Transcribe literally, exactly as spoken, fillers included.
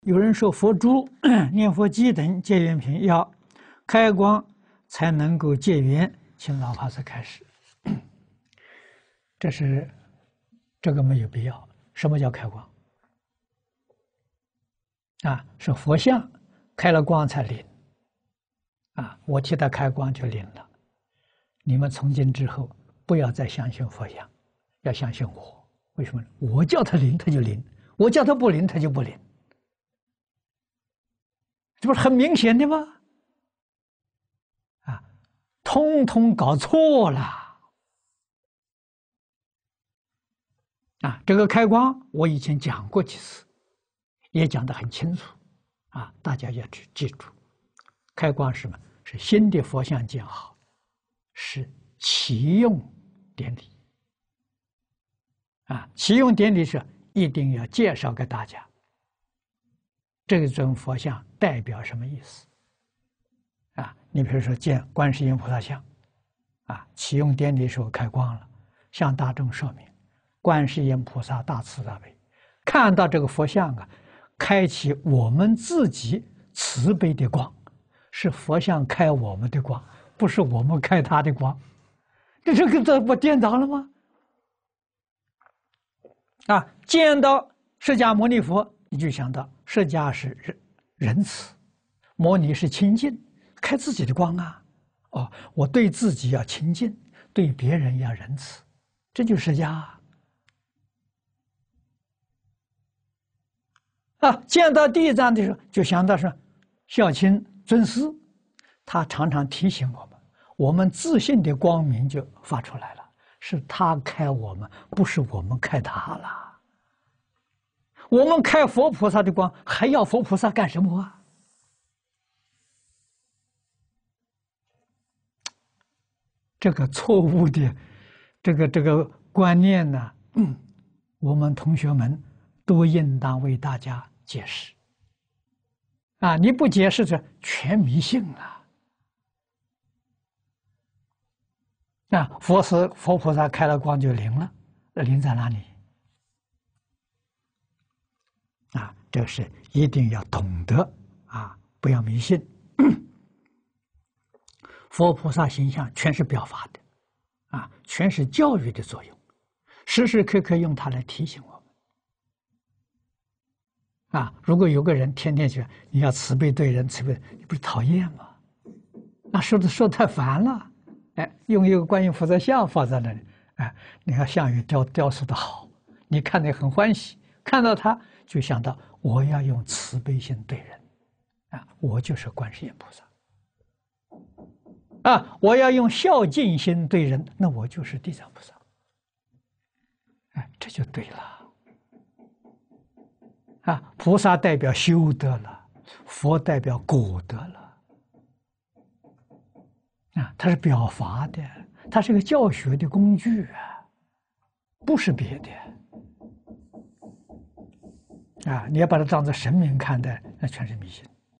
有人说佛珠、念佛机等戒缘品要开光才能够戒缘，请老法师开始。这是这个没有必要。什么叫开光？啊，是佛像开了光才灵。啊，我替他开光就灵了。你们从今之后不要再相信佛像，要相信我。为什么？我叫他灵，他就灵；我叫他不灵，他就不灵。这不是很明显的吗？啊，通通搞错了。啊，这个开光我以前讲过几次，也讲得很清楚。啊，大家要去记住，开光是什么？是新的佛像建好，是启用典礼。啊，启用典礼是一定要介绍给大家，这尊佛像代表什么意思？啊，你比如说见观世音菩萨像，啊，启用典礼时候开光了，向大众说明，观世音菩萨大慈大悲，看到这个佛像啊，开启我们自己慈悲的光，是佛像开我们的光，不是我们开他的光，这这个这不颠倒了吗？啊，见到释迦牟尼佛，你就想到释迦是仁仁慈，牟尼是清净，开自己的光啊。哦，我对自己要清净，对别人要仁慈，这就是释迦啊。啊，见到地藏的时候，就想到是孝亲尊师，他常常提醒我们，我们自信的光明就发出来了。是他开我们，不是我们开他了。我们开佛菩萨的光，还要佛菩萨干什么啊？这个错误的这个这个观念呢，嗯，我们同学们都应当为大家解释。啊，你不解释，这全迷信了。啊，佛是佛菩萨开了光就灵了，那灵在哪里？啊，这是一定要懂得啊，不要迷信。佛菩萨形象全是表法的，啊，全是教育的作用，时时刻刻用它来提醒我们。啊，如果有个人天天说你要慈悲对人，慈悲，你不是讨厌吗？那说的说太烦了。哎，用一个观音菩萨像放在那里，哎，你看像也雕雕塑的好，你看得很欢喜，看到他就想到我要用慈悲心对人，啊，我就是观世音菩萨，啊，我要用孝敬心对人，那我就是地藏菩萨，哎，这就对了，啊，菩萨代表修德了，佛代表果德了。啊，它是表法的，它是个教学的工具啊，不是别的。啊，你要把它当作神明看待，那全是迷信。